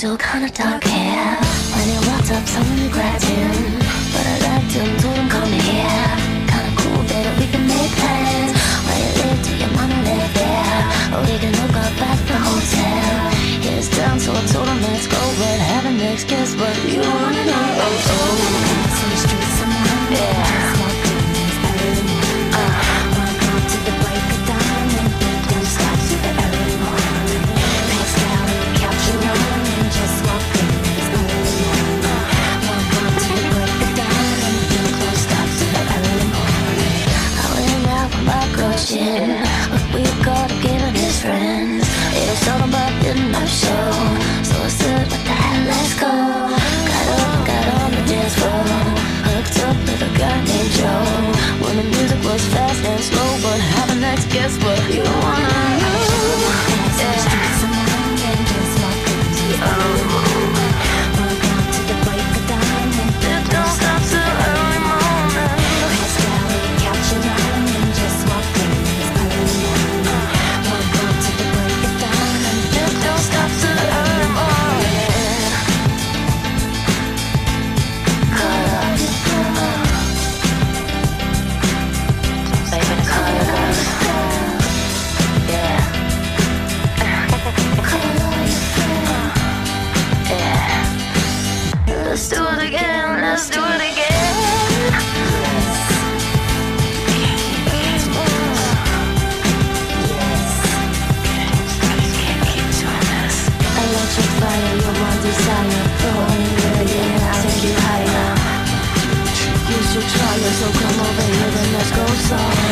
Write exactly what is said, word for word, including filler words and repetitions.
still kinda dark hair. When he walked up, someone grabbed him, but I liked him, told him come here. Kinda cool, baby, we can make plans. Where you live, do your mama live there? Or we can hook up at the hotel. Here's down, so I told him let's go, but having next guess what you wanna know. Oh, oh. On the street, someone, yeah. But we got a game of his friends. It was all about the night show. So I said, what the hell, let's go. Got up, got on the dance floor. Hooked up with a guy named Joe. When the music was fast and slow, but how the next guess what you wanna know? Yeah. Let's do it again, let's do it again. Electric fire, you're my desire. Go anywhere, yeah, I'll take you higher. You should try it, so come over here and let's go so.